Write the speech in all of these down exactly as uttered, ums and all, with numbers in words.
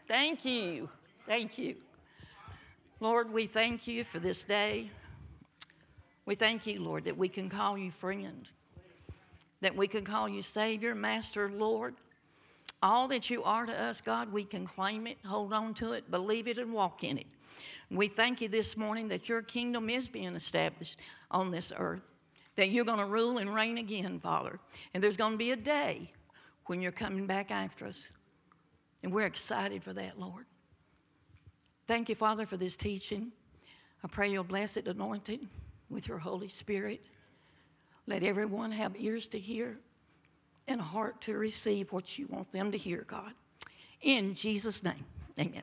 Thank you. Thank you. Lord, we thank you for this day. We thank you, Lord, that we can call you friend, that we can call you Savior, Master, Lord. All that you are to us, God, we can claim it, hold on to it, believe it, and walk in it. We thank you this morning that your kingdom is being established on this earth, that you're going to rule and reign again, Father. And there's going to be a day when you're coming back after us. And we're excited for that, Lord. Thank you, Father, for this teaching. I pray you'll bless it, anointed with your Holy Spirit. Let everyone have ears to hear and a heart to receive what you want them to hear, God. In Jesus' name, amen.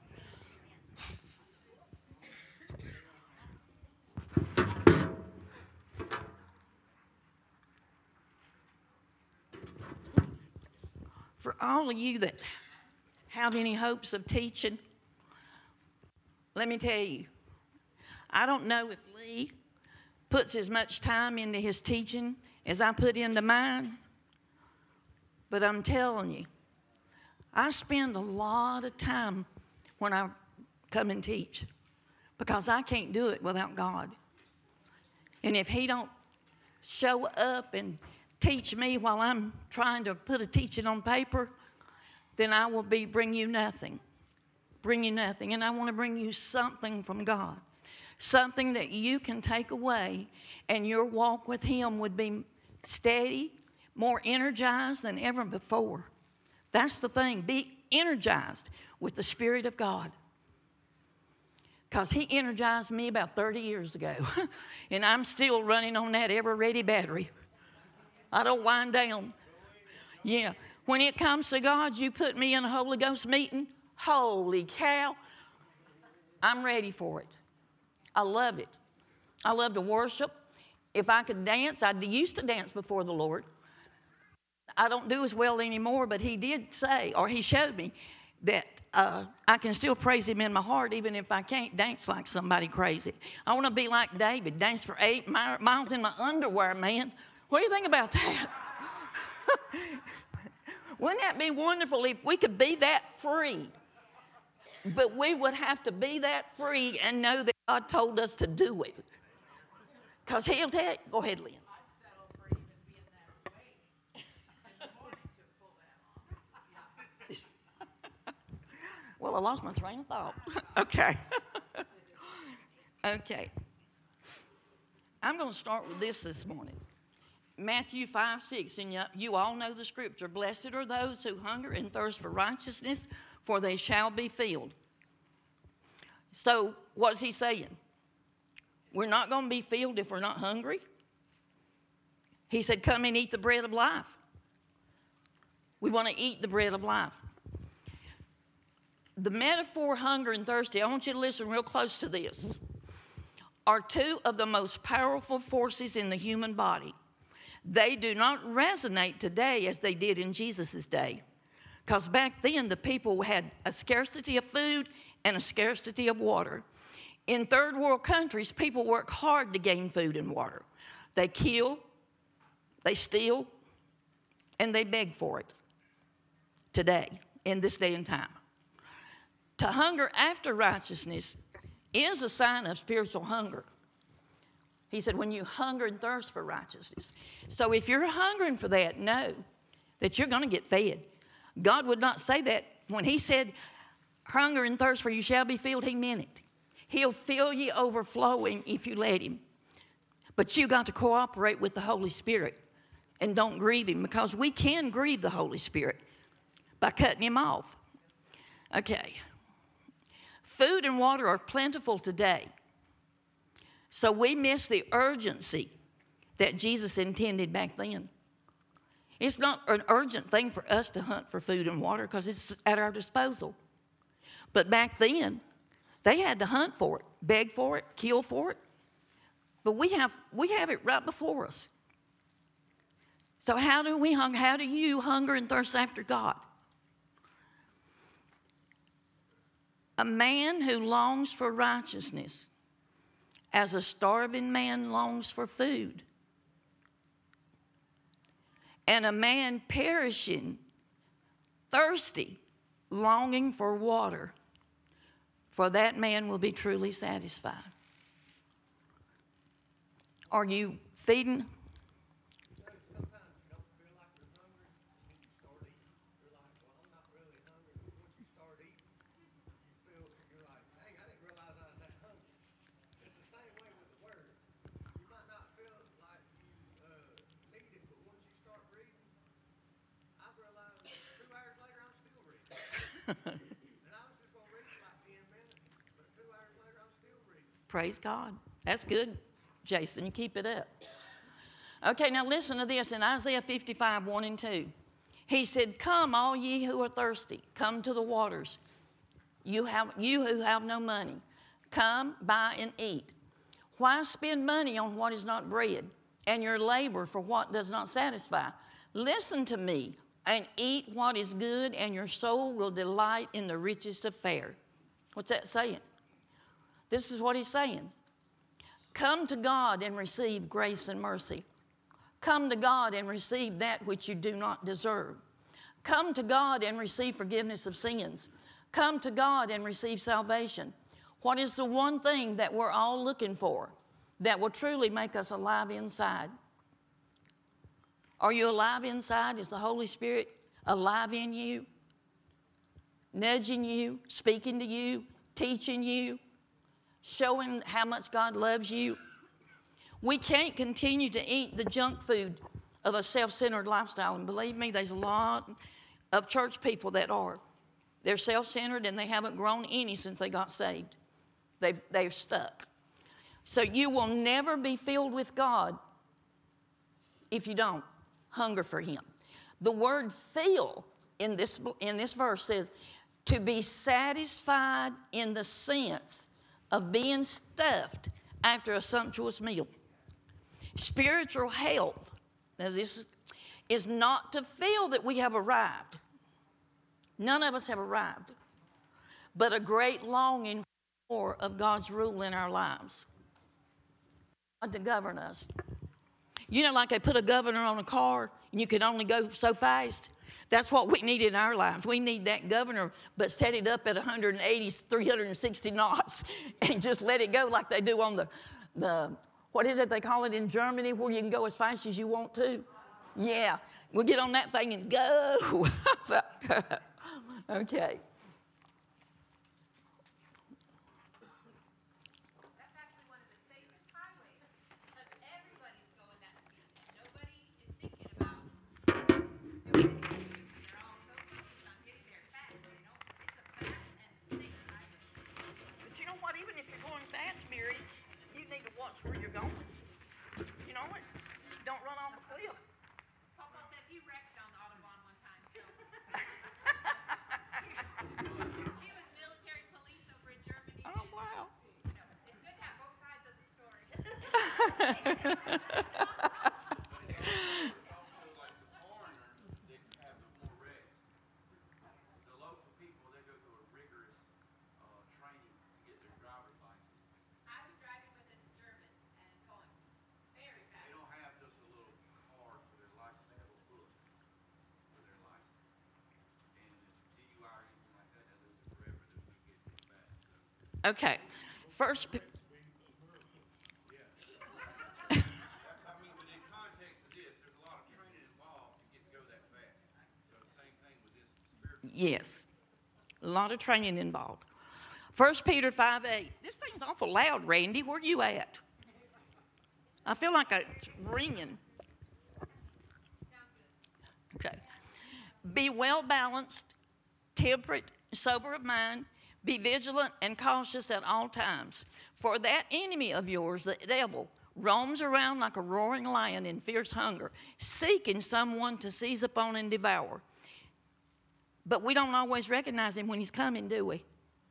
For all of you that have any hopes of teaching, let me tell you, I don't know if Lee puts as much time into his teaching as I put into mine, but I'm telling you, I spend a lot of time when I come and teach because I can't do it without God. And if he don't show up and teach me while I'm trying to put a teaching on paper, then I will be bring you nothing. Bring you nothing. And I want to bring you something from God. Something that you can take away and your walk with him would be steady, more energized than ever before. That's the thing. Be energized with the Spirit of God. Because he energized me about thirty years ago. And I'm still running on that ever-ready battery. I don't wind down. Yeah. When it comes to God, you put me in a Holy Ghost meeting, holy cow, I'm ready for it. I love it. I love to worship. If I could dance, I used to dance before the Lord. I don't do as well anymore, but he did say, or he showed me, that uh, I can still praise him in my heart even if I can't dance like somebody crazy. I want to be like David, dance for eight mi- miles in my underwear, man. What do you think about that? Wouldn't that be wonderful if we could be that free? But we would have to be that free and know that God told us to do it. Because he'll tell you. Go ahead, Lynn. Well, I lost my train of thought. Okay. Okay. I'm going to start with this this morning. Matthew five, six, and you, you all know the scripture. Blessed are those who hunger and thirst for righteousness, for they shall be filled. So what's he saying? We're not going to be filled if we're not hungry. He said, come and eat the bread of life. We want to eat the bread of life. The metaphor hunger and thirsty, I want you to listen real close to this, are two of the most powerful forces in the human body. They do not resonate today as they did in Jesus' day. Because back then, the people had a scarcity of food and a scarcity of water. In third world countries, people work hard to gain food and water. They kill, they steal, and they beg for it today, in this day and time. To hunger after righteousness is a sign of spiritual hunger. He said, when you hunger and thirst for righteousness. So if you're hungering for that, know that you're going to get fed. God would not say that. When he said, hunger and thirst for you shall be filled, he meant it. He'll fill you overflowing if you let him. But you got to cooperate with the Holy Spirit and don't grieve him, because we can grieve the Holy Spirit by cutting him off. Okay. Food and water are plentiful today. So we miss the urgency that Jesus intended back then. It's not an urgent thing for us to hunt for food and water because it's at our disposal. But back then, they had to hunt for it, beg for it, kill for it. But we have we have it right before us. So how do we hunger? How do you hunger and thirst after God? A man who longs for righteousness, as a starving man longs for food. And a man perishing, thirsty, longing for water, for that man will be truly satisfied. Are you feeding? Praise God. That's good, Jason. You keep it up. Okay, now listen to this in Isaiah fifty-five, one and two. He said, "Come, all ye who are thirsty, come to the waters. You, have, you who have no money, come, buy and eat. Why spend money on what is not bread, and your labor for what does not satisfy? Listen to me, and eat what is good, and your soul will delight in the richest of fare." What's that saying? This is what he's saying. Come to God and receive grace and mercy. Come to God and receive that which you do not deserve. Come to God and receive forgiveness of sins. Come to God and receive salvation. What is the one thing that we're all looking for that will truly make us alive inside? Are you alive inside? Is the Holy Spirit alive in you? Nudging you, speaking to you, teaching you, showing how much God loves you? We can't continue to eat the junk food of a self-centered lifestyle. And believe me, there's a lot of church people that are. They're self-centered and they haven't grown any since they got saved. They've, they're stuck. So you will never be filled with God if you don't hunger for Him. The word fill in this, in this verse says to be satisfied in the sense of being stuffed after a sumptuous meal. Spiritual health, now this is not to feel that we have arrived. None of us have arrived. But a great longing for more of God's rule in our lives. God to govern us. You know, like they put a governor on a car and you can only go so fast. That's what we need in our lives. We need that governor, but set it up at one eighty, three sixty knots and just let it go like they do on the, the, what is it they call it in Germany, where you can go as fast as you want to? Yeah, we'll get on that thing and go. Okay. Where you're going. You know it. Don't run off a cliff. Papa said he wrecked on the Audubon one time. So. He was military police over in Germany. Oh, wow. You know, it's good to have both sides of the story. Okay. First. P- Yes, a lot of training involved. First Peter five eight. This thing's awful loud, Randy. Where you at? I feel like it's ringing. Okay. Be well balanced, temperate, sober of mind. Be vigilant and cautious at all times. For that enemy of yours, the devil, roams around like a roaring lion in fierce hunger, seeking someone to seize upon and devour. But we don't always recognize him when he's coming, do we?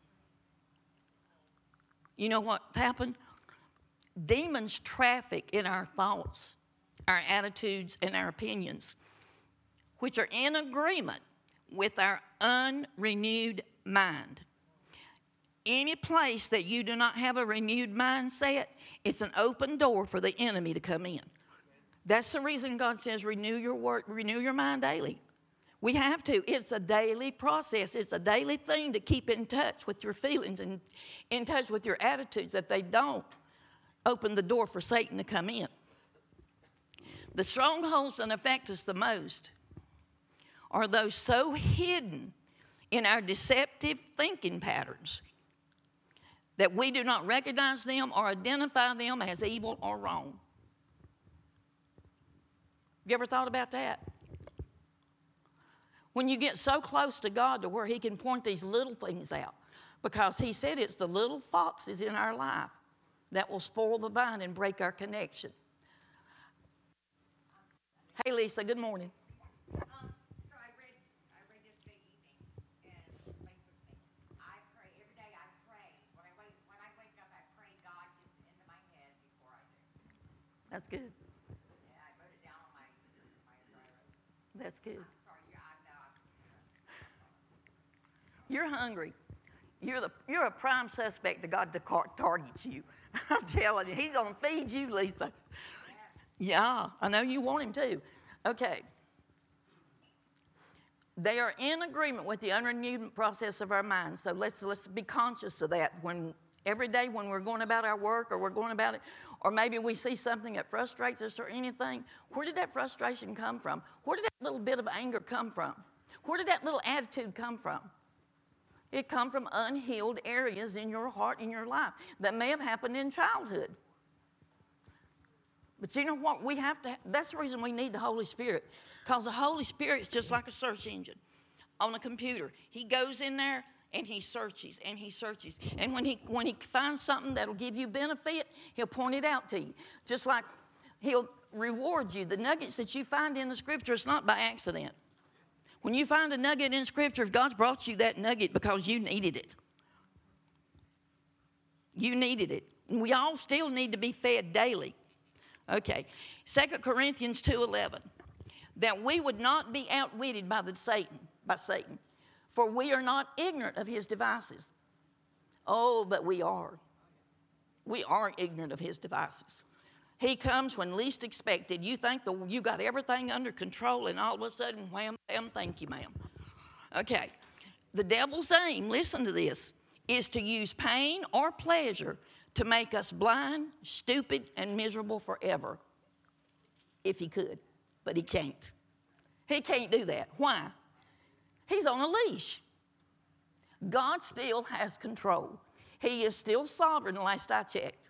You know what happened? Demons traffic in our thoughts, our attitudes, and our opinions, which are in agreement with our unrenewed mind. Any place that you do not have a renewed mindset, it's an open door for the enemy to come in. That's the reason God says renew your work, renew your mind daily. We have to. It's a daily process. It's a daily thing to keep in touch with your feelings and in touch with your attitudes, that they don't open the door for Satan to come in. The strongholds that affect us the most are those so hidden in our deceptive thinking patterns that we do not recognize them or identify them as evil or wrong. You ever thought about that? When you get so close to God to where He can point these little things out, because He said it's the little foxes in our life that will spoil the vine and break our connection. Hey, Lisa, good morning. Um, so I read, I read yesterday evening, and like I pray every day. I pray when I wake when I wake up. I pray God gets into my head before I do. That's good. And I wrote it down on my my diary. That's good. I'm sorry, you I know. I'm, You're hungry. You're the you're a prime suspect to God to car- target you. I'm telling you, He's gonna feed you, Lisa. Yeah, I know you want Him to. Okay. They are in agreement with the unrenewed process of our minds. So let's let's be conscious of that when every day when we're going about our work or we're going about it, or maybe we see something that frustrates us or anything. Where did that frustration come from? Where did that little bit of anger come from? Where did that little attitude come from? It come from unhealed areas in your heart, in your life, that may have happened in childhood. But you know what? We have to, that's the reason we need the Holy Spirit. Because the Holy Spirit is just like a search engine on a computer. He goes in there and he searches and he searches. And when he when he finds something that'll give you benefit, he'll point it out to you. Just like he'll reward you. The nuggets that you find in the Scripture, it's not by accident. When you find a nugget in Scripture, God's brought you that nugget because you needed it. You needed it. And we all still need to be fed daily. Okay, Second Corinthians two eleven, that we would not be outwitted by the Satan, by Satan, for we are not ignorant of his devices. Oh, but we are. We are ignorant of his devices. He comes when least expected. You think the, you got everything under control, and all of a sudden, wham, bam, thank you, ma'am. Okay, the devil's aim, listen to this, is to use pain or pleasure to make us blind, stupid, and miserable forever. If he could, but he can't. He can't do that. Why? He's on a leash. God still has control. He is still sovereign, last I checked.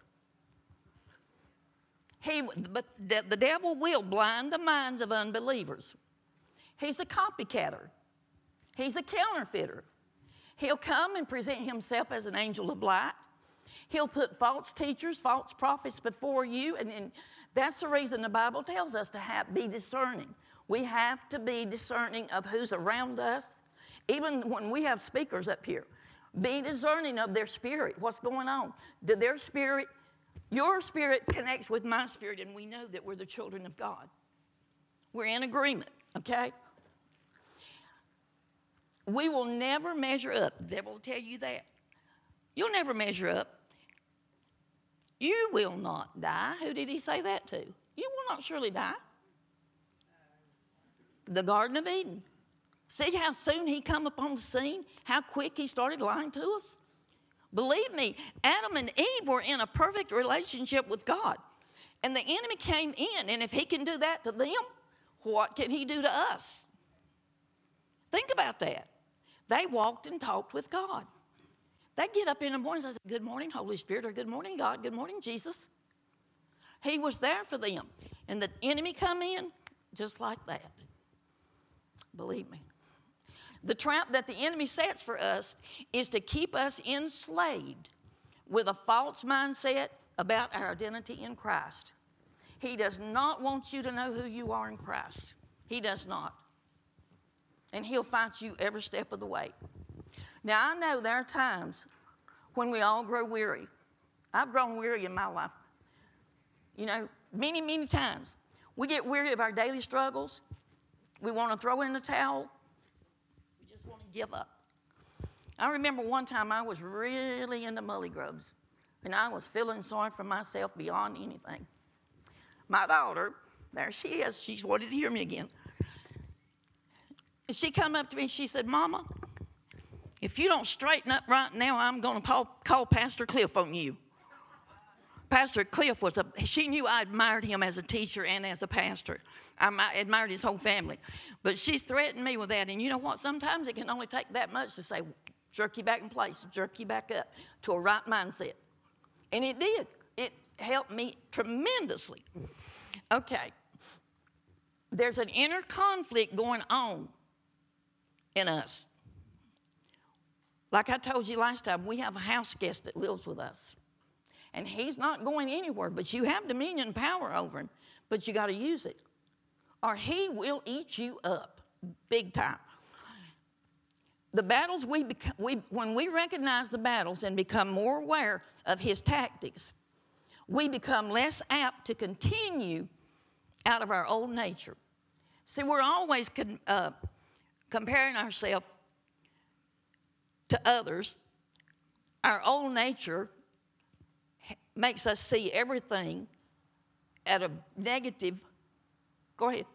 He, but the, the devil will blind the minds of unbelievers. He's a copycatter. He's a counterfeiter. He'll come and present himself as an angel of light. He'll put false teachers, false prophets before you, and, and that's the reason the Bible tells us to have, be discerning. We have to be discerning of who's around us. Even when we have speakers up here, be discerning of their spirit, what's going on. Did their spirit, your spirit connects with my spirit, and we know that we're the children of God. We're in agreement, okay? We will never measure up. The devil will tell you that. You'll never measure up. You will not die. Who did he say that to? You will not surely die. The Garden of Eden. See how soon he come upon the scene? How quick he started lying to us? Believe me, Adam and Eve were in a perfect relationship with God. And the enemy came in, and if he can do that to them, what can he do to us? Think about that. They walked and talked with God. They get up in the morning and say, good morning, Holy Spirit, or good morning, God, good morning, Jesus. He was there for them. And the enemy come in just like that. Believe me. The trap that the enemy sets for us is to keep us enslaved with a false mindset about our identity in Christ. He does not want you to know who you are in Christ. He does not. And he'll fight you every step of the way. Now, I know there are times when we all grow weary. I've grown weary in my life. You know, many, many times. We get weary of our daily struggles. We want to throw in the towel. We just want to give up. I remember one time I was really into mully grubs, and I was feeling sorry for myself beyond anything. My daughter, there she is. She's wanted to hear me again. she come up to me and she said, Mama, if you don't straighten up right now, I'm going to call, call Pastor Cliff on you. Pastor Cliff was a, she knew I admired him as a teacher and as a pastor. I admired his whole family. But she threatened me with that. And you know what? Sometimes it can only take that much to say, jerk you back in place, jerk you back up to a right mindset. And it did. It helped me tremendously. Okay. There's an inner conflict going on in us. Like I told you last time, we have a house guest that lives with us. And he's not going anywhere, but you have dominion and power over him, but you got to use it. Or he will eat you up big time. The battles we, beca- we when we recognize the battles and become more aware of his tactics, we become less apt to continue out of our old nature. See, we're always con- uh, comparing ourselves to others. Our old nature makes us see everything at a negative. Go ahead.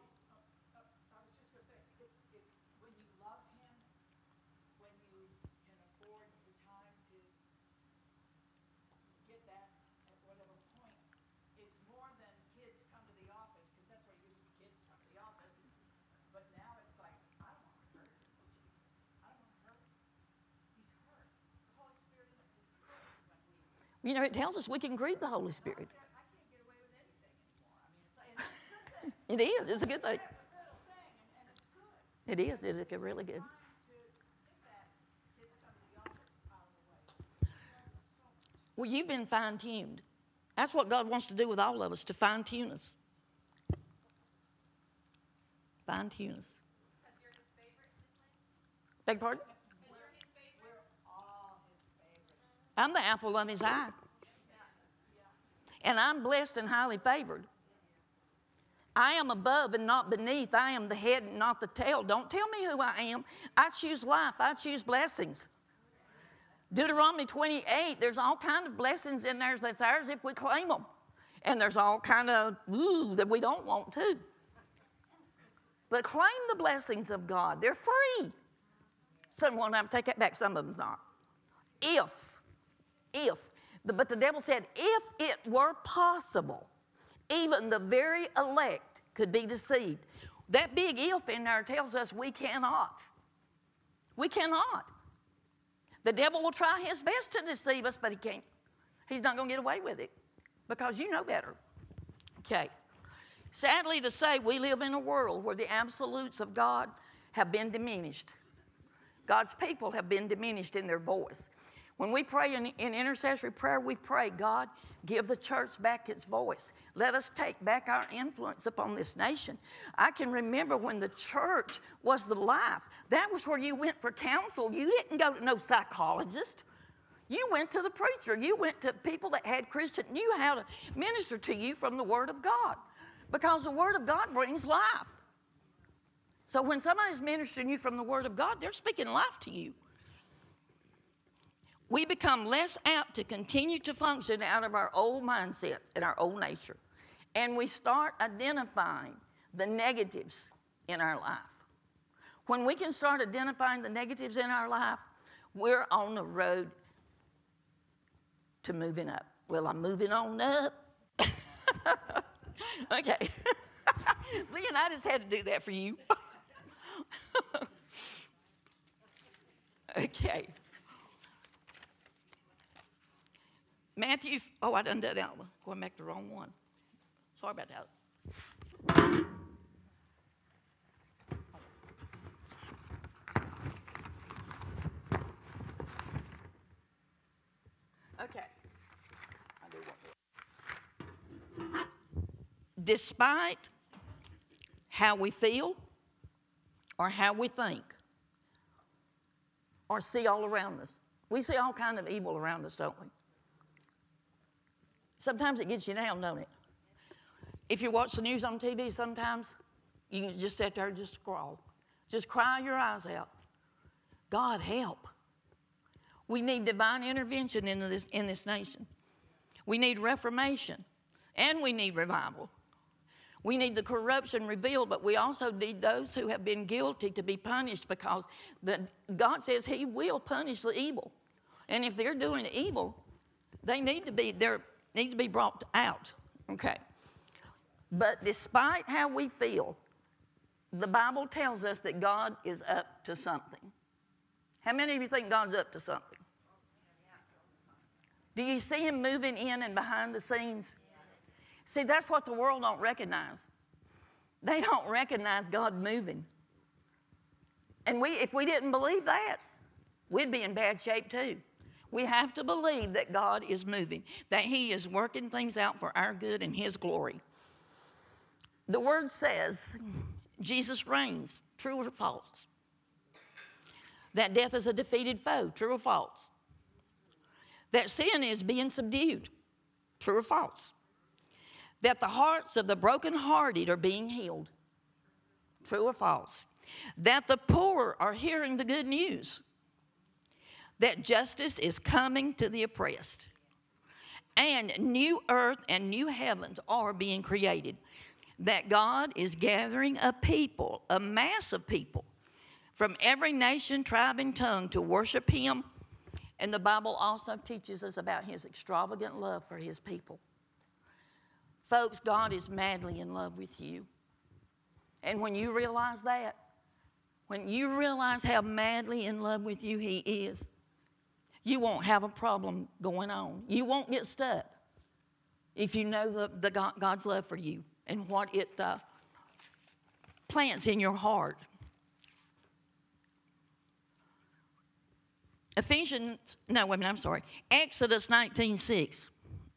You know, it tells us we can grieve the Holy Spirit. It is. It's a good thing. It is. It's really good. Well, you've been fine-tuned. That's what God wants to do with all of us, to fine-tune us. Fine-tune us. Beg pardon? I'm the apple of his eye. And I'm blessed and highly favored. I am above and not beneath. I am the head and not the tail. Don't tell me who I am. I choose life. I choose blessings. Deuteronomy twenty-eight, there's all kind of blessings in there that's ours if we claim them. And there's all kind of ooh that we don't want to. But claim the blessings of God. They're free. Some won't have to take that back. Some of them's not. If If, but the devil said, if it were possible, even the very elect could be deceived. That big if in there tells us we cannot. We cannot. The devil will try his best to deceive us, but he can't. He's not going to get away with it because you know better. Okay. Sadly to say, we live in a world where the absolutes of God have been diminished. God's people have been diminished in their voice. When we pray in, in intercessory prayer, we pray, God, give the church back its voice. Let us take back our influence upon this nation. I can remember when the church was the life. That was where you went for counsel. You didn't go to no psychologist. You went to the preacher. You went to people that had Christian, knew how to minister to you from the Word of God. Because the Word of God brings life. So when somebody's ministering you from the Word of God, they're speaking life to you. We become less apt to continue to function out of our old mindset and our old nature. And we start identifying the negatives in our life. When we can start identifying the negatives in our life, we're on the road to moving up. Well, I'm moving on up. Okay. Leonidas had to do that for you. Okay. Matthew, oh, I done done that one. Going back to the wrong one. Sorry about that. Okay. I'll do one more. Despite how we feel or how we think or see all around us, we see all kind of evil around us, don't we? Sometimes it gets you down, don't it? If you watch the news on T V, sometimes you can just sit there and just scroll. Just cry your eyes out. God, help. We need divine intervention in this, in this nation. We need reformation, and we need revival. We need the corruption revealed, but we also need those who have been guilty to be punished, because the, God says he will punish the evil. And if they're doing evil, they need to be, they need to be brought out. Okay. But despite how we feel, the Bible tells us that God is up to something. How many of you think God's up to something? Do you see him moving in and behind the scenes? See, that's what the world don't recognize. They don't recognize God moving. And we, if we didn't believe that, we'd be in bad shape too. We have to believe that God is moving, that he is working things out for our good and his glory. The word says Jesus reigns. True or false? That death is a defeated foe. True or false? That sin is being subdued. True or false? That the hearts of the brokenhearted are being healed. True or false? That the poor are hearing the good news. That justice is coming to the oppressed. And new earth and new heavens are being created. That God is gathering a people, a mass of people, from every nation, tribe, and tongue to worship him. And the Bible also teaches us about his extravagant love for his people. Folks, God is madly in love with you. And when you realize that, when you realize how madly in love with you he is, you won't have a problem going on. You won't get stuck if you know the, the God, God's love for you and what it uh, plants in your heart. Ephesians, no, wait a minute, I'm sorry. Exodus nineteen six.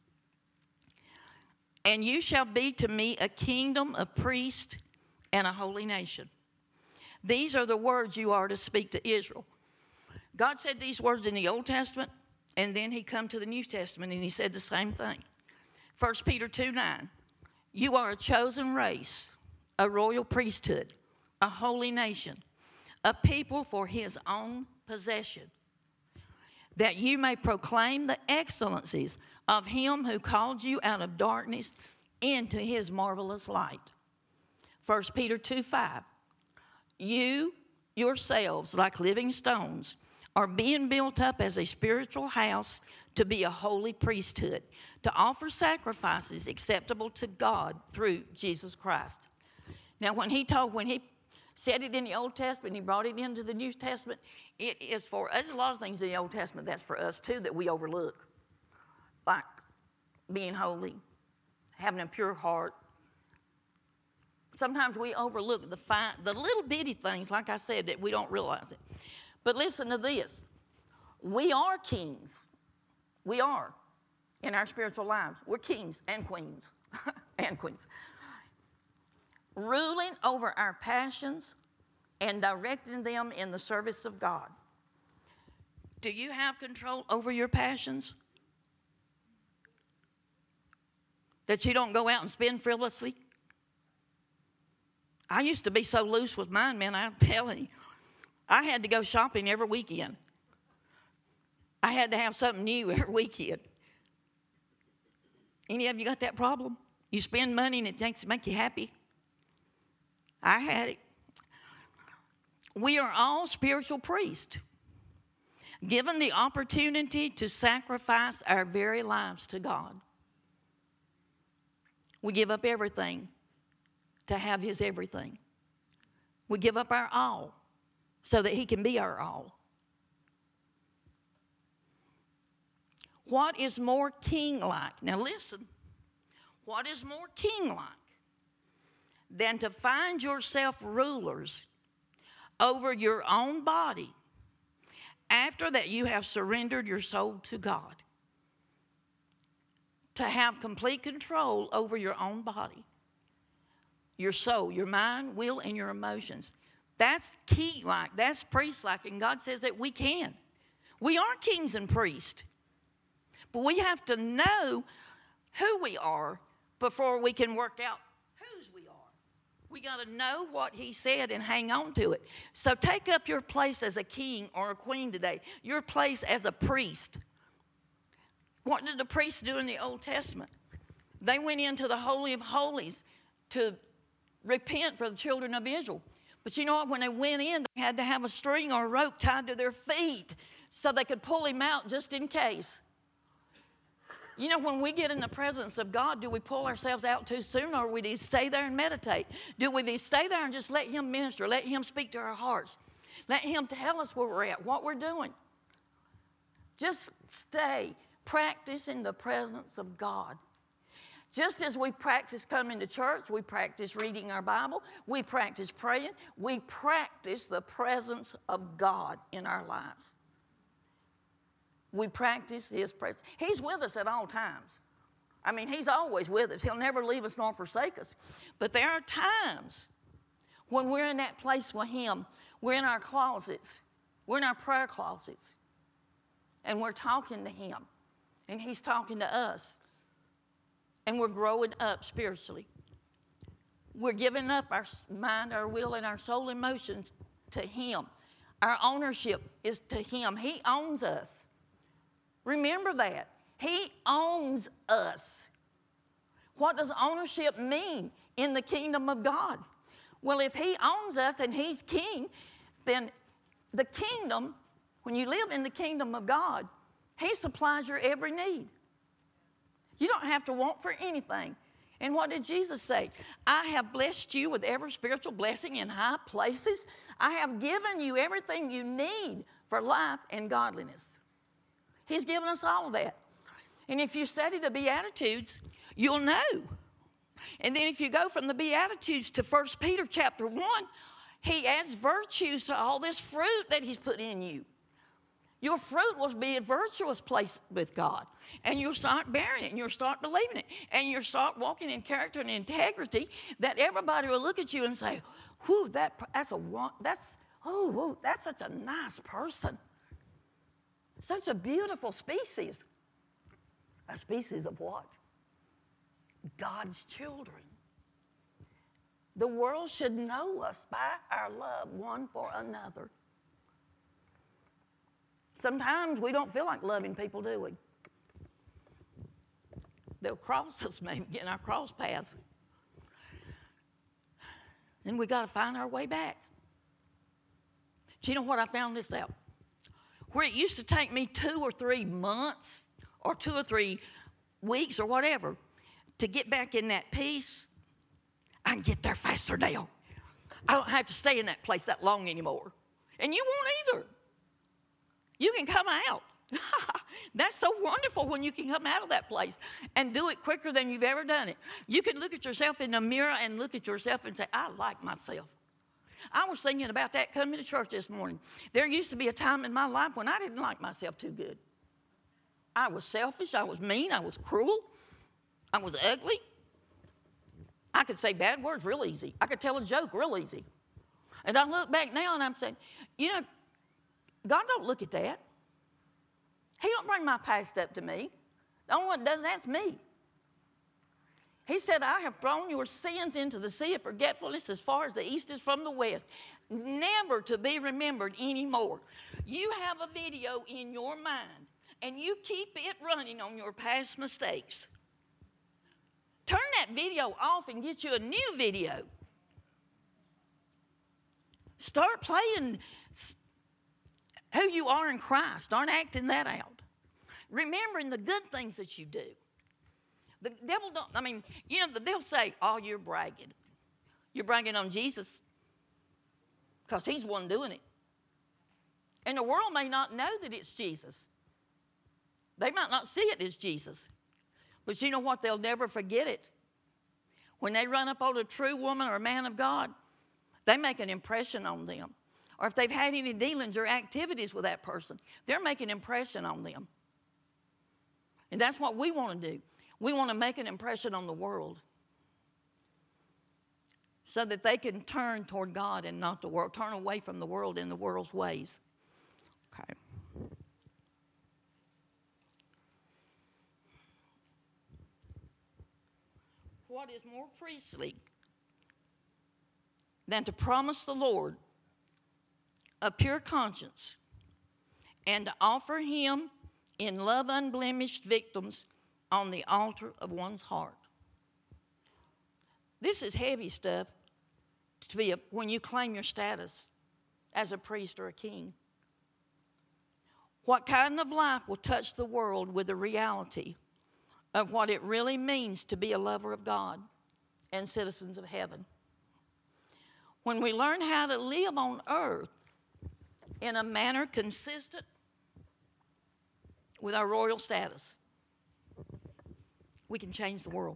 And you shall be to me a kingdom, a priest, and a holy nation. These are the words you are to speak to Israel. God said these words in the Old Testament, and then he come to the New Testament and he said the same thing. First Peter two nine. You are a chosen race, a royal priesthood, a holy nation, a people for his own possession, that you may proclaim the excellencies of him who called you out of darkness into his marvelous light. First Peter two five. You yourselves, like living stones, are being built up as a spiritual house to be a holy priesthood, to offer sacrifices acceptable to God through Jesus Christ. Now, when he told, when he said it in the Old Testament, he brought it into the New Testament, it is for, there's a lot of things in the Old Testament that's for us too that we overlook, like being holy, having a pure heart. Sometimes we overlook the fine, the little bitty things, like I said, that we don't realize it. But listen to this. We are kings. We are in our spiritual lives. We're kings and queens and queens. Ruling over our passions and directing them in the service of God. Do you have control over your passions? That you don't go out and spend frivolously? I used to be so loose with mine, man, I'm telling you. I had to go shopping every weekend. I had to have something new every weekend. Any of you got that problem? You spend money and it makes make you happy? I had it. We are all spiritual priests, given the opportunity to sacrifice our very lives to God. We give up everything to have his everything. We give up our all so that he can be our all. What is more king-like? Now listen. What is more king-like than to find yourself rulers over your own body after that you have surrendered your soul to God? To have complete control over your own body, your soul, your mind, will, and your emotions. That's king-like. That's priest-like. And God says that we can. We are kings and priests. But we have to know who we are before we can work out whose we are. We got to know what he said and hang on to it. So take up your place as a king or a queen today. Your place as a priest. What did the priests do in the Old Testament? They went into the Holy of Holies to repent for the children of Israel. But you know what? When they went in, they had to have a string or a rope tied to their feet so they could pull him out just in case. You know, when we get in the presence of God, do we pull ourselves out too soon, or do we stay there and meditate? Do we stay there and just let him minister, let him speak to our hearts, let him tell us where we're at, what we're doing? Just stay, practice in the presence of God. Just as we practice coming to church, we practice reading our Bible, we practice praying, we practice the presence of God in our lives. We practice his presence. He's with us at all times. I mean, he's always with us. He'll never leave us nor forsake us. But there are times when we're in that place with him. We're in our closets. We're in our prayer closets. And we're talking to him. And he's talking to us. And we're growing up spiritually. We're giving up our mind, our will, and our soul emotions to him. Our ownership is to him. He owns us. Remember that. He owns us. What does ownership mean in the kingdom of God? Well, if he owns us and he's king, then the kingdom, when you live in the kingdom of God, he supplies your every need. You don't have to want for anything. And what did Jesus say? I have blessed you with every spiritual blessing in high places. I have given you everything you need for life and godliness. He's given us all of that. And if you study the Beatitudes, you'll know. And then if you go from the Beatitudes to First Peter chapter one, he adds virtues to all this fruit that he's put in you. Your fruit will be a virtuous place with God. And you'll start bearing it, and you'll start believing it. And you'll start walking in character and integrity that everybody will look at you and say, whew, that, that's a, that's, oh, whoa, that's such a nice person. Such a beautiful species. A species of what? God's children. The world should know us by our love one for another. Sometimes we don't feel like loving people, do we? They'll cross us, maybe get in our cross paths. Then we got to find our way back. Do you know what? I found this out. Where it used to take me two or three months or two or three weeks or whatever to get back in that peace, I can get there faster now. I don't have to stay in that place that long anymore. And you won't either. You can come out. That's so wonderful when you can come out of that place and do it quicker than you've ever done it. You can look at yourself in the mirror and look at yourself and say, I like myself. I was thinking about that coming to church this morning. There used to be a time in my life when I didn't like myself too good. I was selfish, I was mean, I was cruel, I was ugly. I could say bad words real easy. I could tell a joke real easy. And I look back now and I'm saying, you know, God don't look at that. He don't bring my past up to me. The only one that does that's me. He said, I have thrown your sins into the sea of forgetfulness as far as the east is from the west, never to be remembered anymore. You have a video in your mind, and you keep it running on your past mistakes. Turn that video off and get you a new video. Start playing who you are in Christ. Start acting that out. Remembering the good things that you do. The devil don't, I mean, you know, they'll say, oh, you're bragging. You're bragging on Jesus because he's the one doing it. And the world may not know that it's Jesus. They might not see it as Jesus. But you know what? They'll never forget it. When they run up on a true woman or a man of God, they make an impression on them. Or if they've had any dealings or activities with that person, they're making an impression on them. And that's what we want to do. We want to make an impression on the world so that they can turn toward God and not the world, turn away from the world and the world's ways. Okay. What is more priestly than to promise the Lord a pure conscience and to offer him in love unblemished victims on the altar of one's heart? This is heavy stuff to be a, when you claim your status as a priest or a king. What kind of life will touch the world with the reality of what it really means to be a lover of God and citizens of heaven? When we learn how to live on earth in a manner consistent with our royal status, we can change the world.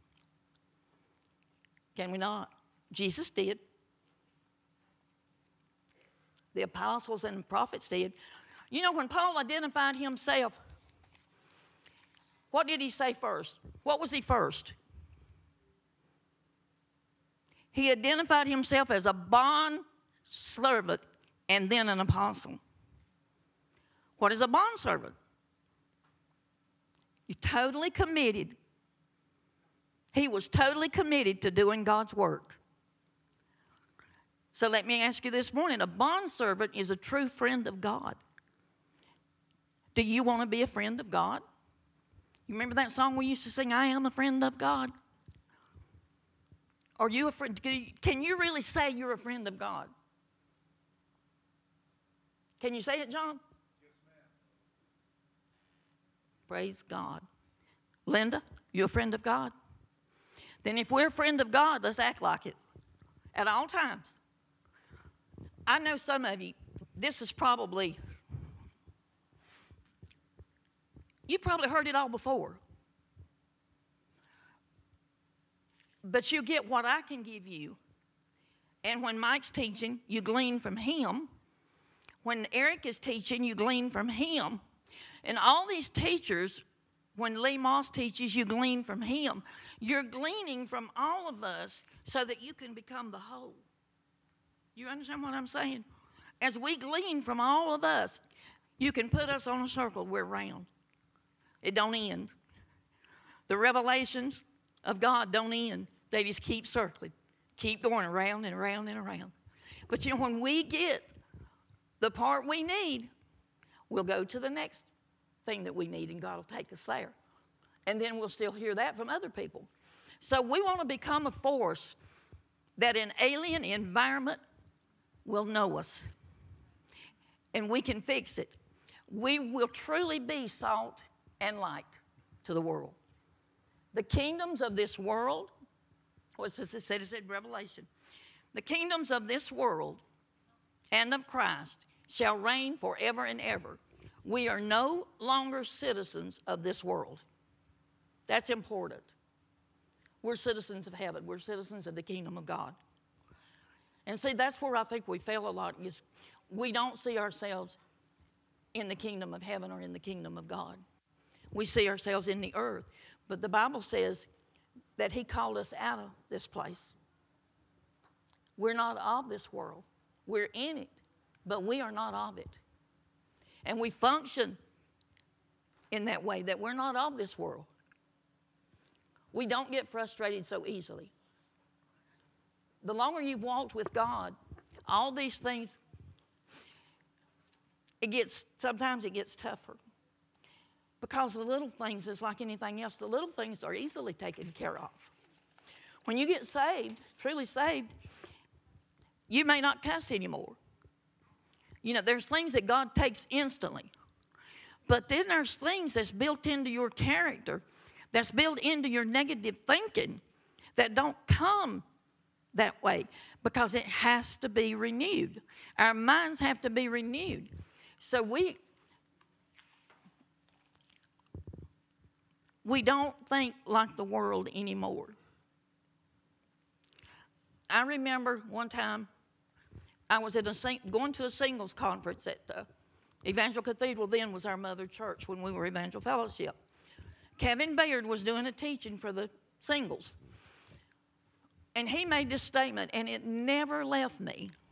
Can we not? Jesus did. The apostles and prophets did. You know, when Paul identified himself, what did he say first? What was he first? He identified himself as a bond servant and then an apostle. What is a bond servant? You're totally committed. He was totally committed to doing God's work. So let me ask you this morning, a bondservant is a true friend of God. Do you want to be a friend of God? You remember that song we used to sing, I am a friend of God? Are you a friend? Can you really say you're a friend of God? Can you say it, John? Yes, ma'am. Praise God. Linda, you a friend of God? Then if we're a friend of God, let's act like it at all times. I know some of you, this is probably, you probably heard it all before. But you get what I can give you. And when Mike's teaching, you glean from him. When Eric is teaching, you glean from him. And all these teachers, when Lee Moss teaches, you glean from him. You're gleaning from all of us so that you can become the whole. You understand what I'm saying? As we glean from all of us, you can put us on a circle, we're round. It don't end. The revelations of God don't end. They just keep circling, keep going around and around and around. But you know, when we get the part we need, we'll go to the next thing that we need, and God will take us there. And then we'll still hear that from other people. So we want to become a force that in alien environment will know us. And we can fix it. We will truly be salt and light to the world. The kingdoms of this world, what's this? It said, it said Revelation. The kingdoms of this world and of Christ shall reign forever and ever. We are no longer citizens of this world. That's important. We're citizens of heaven. We're citizens of the kingdom of God. And see, that's where I think we fail a lot, is we don't see ourselves in the kingdom of heaven or in the kingdom of God. We see ourselves in the earth. But the Bible says that he called us out of this place. We're not of this world. We're in it, but we are not of it. And we function in that way, that we're not of this world. We don't get frustrated so easily. The longer you've walked with God, all these things, it gets, sometimes it gets tougher. Because the little things is like anything else. The little things are easily taken care of. When you get saved, truly saved, you may not cuss anymore. You know, there's things that God takes instantly. But then there's things that's built into your character, that's built into your negative thinking, that don't come that way, because it has to be renewed. Our minds have to be renewed. So we we don't think like the world anymore. I remember one time I was at a going to a singles conference at uh, Evangel Cathedral. Then was our mother church when we were Evangel Fellowship. Kevin Bayard was doing a teaching for the singles. And he made this statement, and it never left me.